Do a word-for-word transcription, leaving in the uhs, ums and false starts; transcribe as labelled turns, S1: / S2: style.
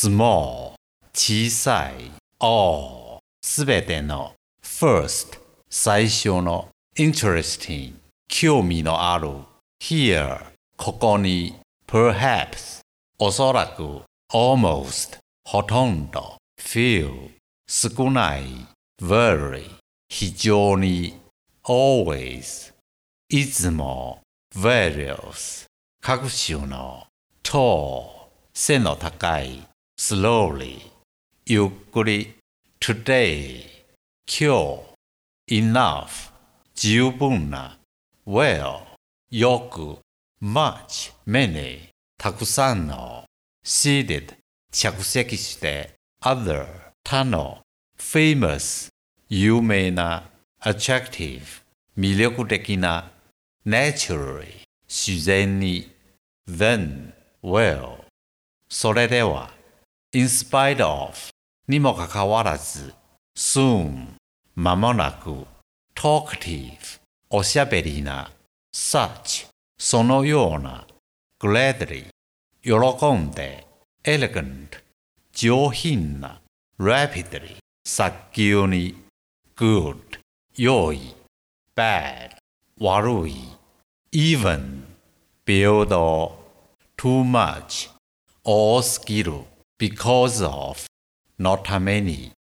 S1: small 小さい all すべての first 最初の interesting 興味のある here ここに perhaps おそらく almost ほとんど few 少ない very 非常に always いつも various 各種の tall 背の高い slowly ゆっくり today 今日 enough 十分な well よく much many たくさんの seated 着席して other 他の famous 有名な attractive 魅力的な naturally 自然に then well それでは in spite of にもかかわらず soon 間もなく talkative おしゃべりな such そのような gladly 喜んで elegant 上品な rapidly 早急に good 良い bad 悪い even 平等 too much 多すぎる because of のために